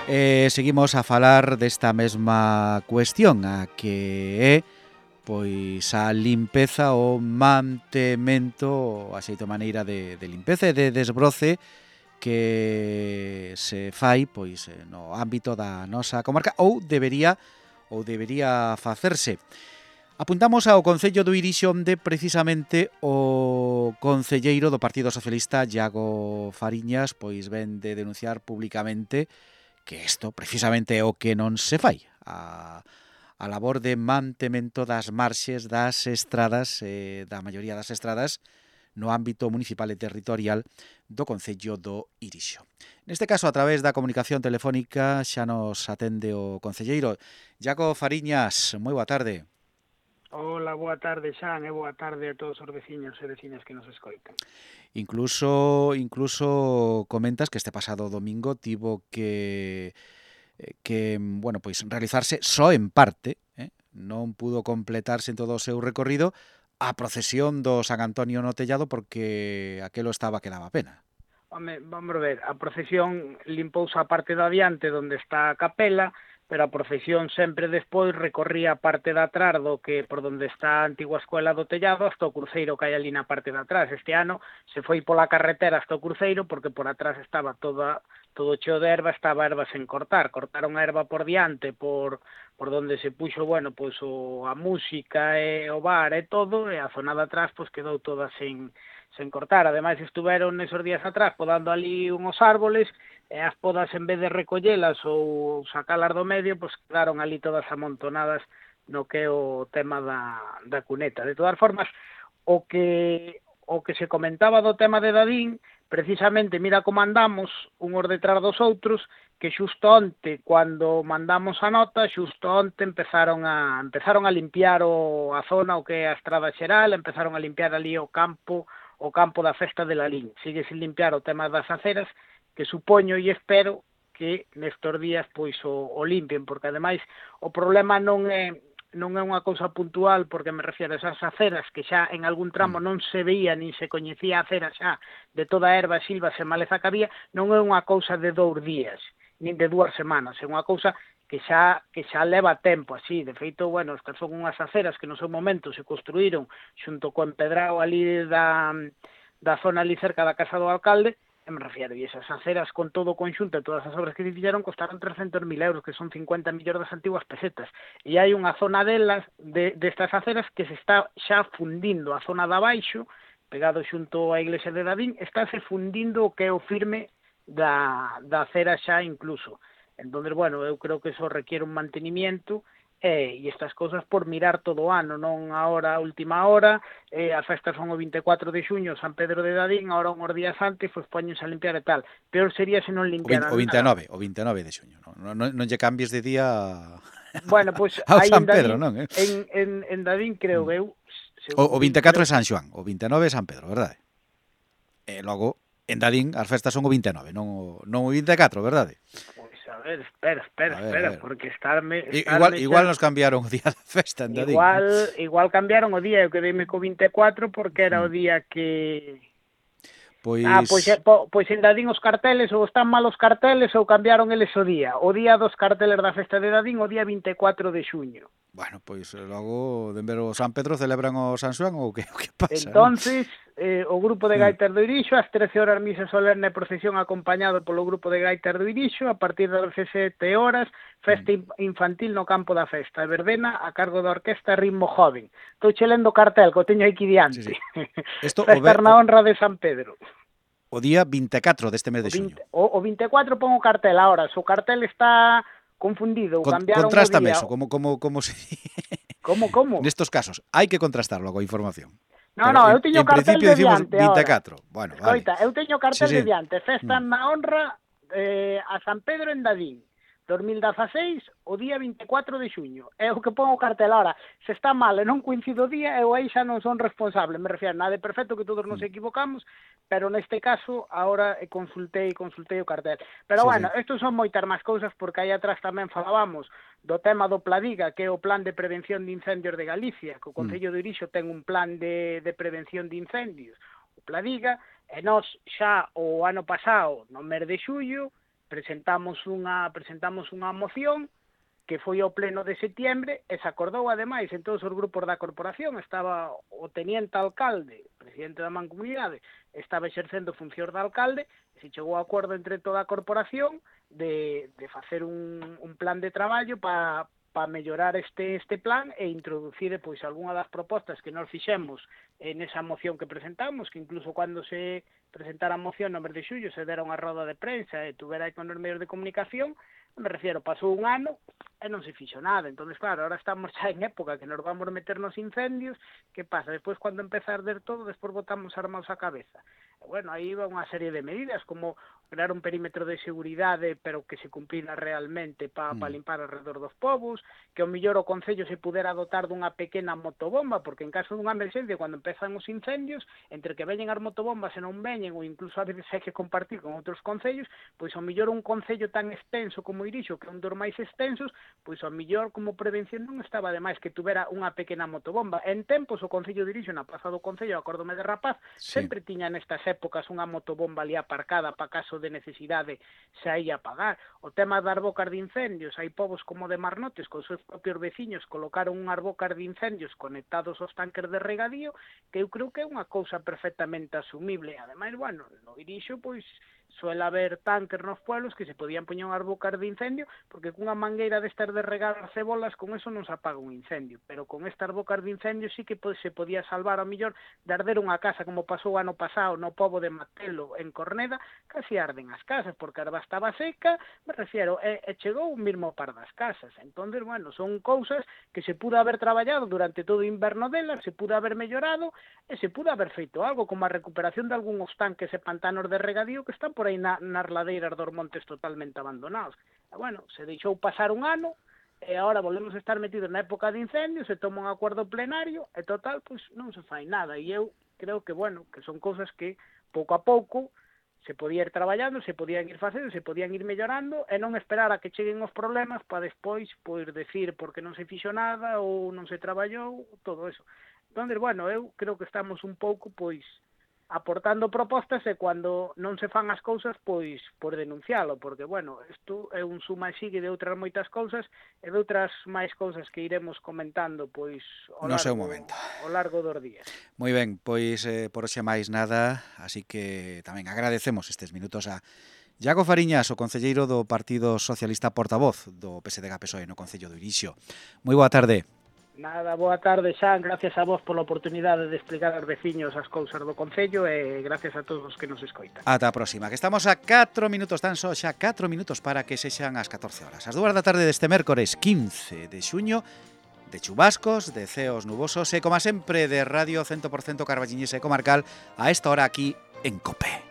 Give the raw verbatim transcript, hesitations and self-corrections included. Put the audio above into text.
Eh, seguimos a falar desta mesma cuestión, a que é pois a limpeza, o mantemento, a xeito maneira de, de limpeza e de desbroce que se fai pois no ámbito da nosa comarca ou debería ou debería facerse. Apuntamos ao Concello do Irixo, onde precisamente o concelleiro do Partido Socialista, Iago Fariñas, pois ven de denunciar públicamente que isto precisamente é o que non se fai, a, a labor de mantemento das marxes das estradas, eh, da maioría das estradas, no ámbito municipal e territorial do Concello do Irixo. Neste caso, a través da comunicación telefónica, xa nos atende o concelleiro. Iago Fariñas, moi boa tarde. Hola, boa tarde, Xan, e boa tarde a todos os veciños e veciñas que nos escoitan. Incluso incluso comentas que este pasado domingo tivo que que, bueno, pois realizarse só en parte, eh? non pudo completarse en todo o seu recorrido a procesión do San Antonio no Tellado porque aquelo estaba que daba pena. Home, vamos ver, a procesión limpouse a parte de adiante onde está a capela, pero a procesión sempre despois recorría a parte de atrás do que por onde está a antigua escuela do Tellado hasta o cruceiro que hai ali na parte de atrás. Este ano se foi pola carretera hasta o cruceiro porque por atrás estaba toda todo cheo de erva, estaba erva sen cortar. Cortaron a erva por diante, por por donde se puxo, bueno, pois o, a música e o bar e todo, e a zona de atrás pois quedou toda sen sen cortar. Ademais, estuveron nesos días atrás podando ali uns árboles, e as podas, en vez de recollelas ou sacalas do medio, pois quedaron ali todas amontonadas no que é o tema da, da cuneta. De todas formas, o que o que se comentaba do tema de Dadín, precisamente, mira como andamos, unhos detrás dos outros, que xusto onte, cando mandamos a nota, xusto onte empezaron a empezaron a limpiar o, a zona, o que é a estrada xeral, empezaron a limpiar ali o campo, o campo da festa de Lalín. Sigue sin limpiar o tema das aceras, que supoño e espero que nestos días pois o, o limpien, porque ademais o problema non é non é unha cousa puntual, porque me refiero a esas aceras que xa en algún tramo non se veía nin se coñecía a acera xa de toda a erva, silvas e maleza que había, non é unha cousa de dous días, nin de dúas semanas, é unha cousa que xa que xa leva tempo así. De feito, bueno, estas son unhas aceras que no seu momento se construíron xunto co empedrado ali da, da zona ali cerca da casa do alcalde, e me refiero, e esas aceras con todo o conxunto e todas as obras que se fixeron costaron trescentos mil euros, que son cincuenta millóns das antiguas pesetas, e hai unha zona delas, de, destas aceras, que se está xa fundindo a zona de abaixo, pegado xunto á iglesia de Dadín, estáse fundindo o que é o firme da, da acera xa incluso. Entón, bueno, eu creo que eso requiere un mantenimiento, e, e estas cousas por mirar todo o ano, non agora a última hora, e as festas son o vinte e catro de xuño, San Pedro de Dadín, agora unhos días antes, pois poñense a limpiar e tal. Peor sería se non limpiaran o vinte e nove, nada. o vinte e nove de xuño, non, non, non lle cambies de día Bueno, pois ao aí San en Dadín, Pedro, non? Eh? en, en, en Dadín creo que eu, O, o según vinte e catro creo, é San Xoán, o vinte e nove é San Pedro, verdade? E logo, en Dadín, as festas son o vinte e nove, non o, non o vinte e catro, verdade? Pois a ver, espera, espera, A ver, a espera, ver. porque estarme, Igual, estarme igual xa... nos cambiaron o día da festa en Dadín. Igual, Eh? igual cambiaron o día, eu quedeime co vinte e catro porque era o día que... Pois... Ah, pois, po, pois en Dadín os carteles, ou están mal os carteles, ou cambiaron eles o día. O día dos carteles da festa de Dadín, o día vinte e catro de xuño. Bueno, pois logo, de ver o San Pedro, celebran o San Xoán ou que, o que pasa, Entonces, non? eh, o grupo de gaitas do Irixo, ás trece horas misa solerne e procesión acompañado polo grupo de gaitas do Irixo, a partir das dezasete horas, festa infantil no campo da festa, e verbena a cargo da orquesta Ritmo Joven. Estou che lendo o cartel, que o teño aquí diante. Sí, sí. Esto, Festas na honra de San Pedro. O día vinte e catro deste mes de xuño. O, o vinte e catro pon o cartel ahora, se o cartel está confundido, ou Con, cambiaron o Contrástame día... eso, como, como, como se... Como, como? Nestos casos, hai que contrastarlo coa información. No, Pero no, en, eu teño en cartel principio de dicimos diante vinte e catro. ahora. Bueno, Escoita, vale. eu teño cartel sí, sí. de diante, festa mm. na honra eh, a San Pedro en Dadín, dos mil dezaseis, o día vinte e catro de xuño. É o que pon o cartel ahora. Se está mal e non coincido o día, eu aí xa non son responsable. Me refiero, nada de perfecto, que todos nos equivocamos, pero neste caso, ahora consultei, consultei o cartel. Pero sí, bueno, sí. estos son moitas máis cousas, porque aí atrás tamén falábamos do tema do Pladiga, que é o Plan de Prevención de Incendios de Galicia, que o Concello de Irixo ten un plan de, de prevención de incendios, o Pladiga, e nós xa o ano pasado, no mes de xullo, presentamos unha presentamos unha moción que foi ao pleno de setiembre e se acordou ademais en todos os grupos da corporación, estaba o teniente alcalde, presidente da mancomunidade, estaba exercendo funcións de alcalde, e se chegou a acordo entre toda a corporación de, de facer un, un plan de traballo para para mellorar este este plan e introducir pois algunha das propostas que nós fixemos en esa moción que presentamos, que incluso cando se presentara a moción no mes de xullo se dera unha roda de prensa e tuvera aí con os medios de comunicación, me refiero, pasou un ano e non se fixo nada. Entón, claro, ahora estamos xa en época que nos vamos meter nos incendios, que pasa? Despois, cando empeza a arder todo, despois botamos armados a cabeza. E, bueno, aí va unha serie de medidas, como crear un perímetro de seguridade, pero que se cumplira realmente para pa limpar alrededor dos povos, que o mellor o Concello se pudera dotar dunha pequena motobomba, porque en caso dunha emerxencia, cando empezan os incendios, entre que veñen as motobombas e non veñen, ou incluso a veces hai que compartir con outros concellos, pois ao mellor un concello tan extenso como Irixo, que é un dos máis extensos, pois ao mellor como prevención non estaba de máis que tuvera unha pequena motobomba. En tempos o Concello de Irixo, na plaza do Concello, acórdome de rapaz, sí, sempre tiña nestas épocas unha motobomba ali aparcada para caso de necesidade se aí a pagar. O tema das bocas de incendios, hai povos como de Marnotes, con seus propios veciños, colocaron unhas bocas de incendios conectados aos tanques de regadío, que eu creo que é unha cousa perfectamente asumible. Ademais, bueno, no Irixo, pois, suele haber tanques nos pueblos que se podían poñer unhas bocas de incendio, porque cunha mangueira destas de regar as cebolas, con eso non se apaga un incendio, pero con estas bocas de incendio sí que se podía salvar ao millor de arder unha casa, como pasou ano pasado no pobo de Matelo, en Corneda, casi arden as casas, porque a erva estaba seca, me refiero, e, e chegou un mismo par das casas. Entón, bueno, son cousas que se pudo haber traballado durante todo o inverno delas, se pudo haber mellorado, e se pudo haber feito algo, como a recuperación de algúns tanques e pantanos de regadío que están por aí na, nas ladeiras dos montes totalmente abandonados. E, bueno, se deixou pasar un ano, e agora volvemos a estar metidos na época de incendios, se toma un acordo plenario, e total, pois non se fai nada. E eu creo que, bueno, que son cousas que, pouco a pouco, se podía ir traballando, se podían ir facendo, se podían ir mellorando, e non esperar a que cheguen os problemas para despois, pois, decir porque non se fixo nada, ou non se traballou, todo eso. Entón, bueno, eu creo que estamos un pouco, pois, aportando propostas e cando non se fan as cousas, pois, por denuncialo, porque, bueno, isto é un suma e sigue de outras moitas cousas e de outras máis cousas que iremos comentando, pois, ao no largo, seu momento. Ao largo dos días. Moi ben, pois, eh, por hoxe máis nada, así que tamén agradecemos estes minutos a Iago Fariñas, o concelleiro do Partido Socialista portavoz do P S D G P S O E no Concello do Irixo. Moi boa tarde. Nada, boa tarde, Xan, gracias a vos pola oportunidade de explicar aos veciños as cousas do Concello e gracias a todos os que nos escoitan. Ata a próxima, que estamos a catro minutos, tan só xa catro minutos para que sexan as catorce horas. As dúas da tarde deste mércores quince de xuño, de chubascos, de ceos nubosos e, como sempre, de Radio cen por cento carballiñesa e comarcal a esta hora aquí en COPE.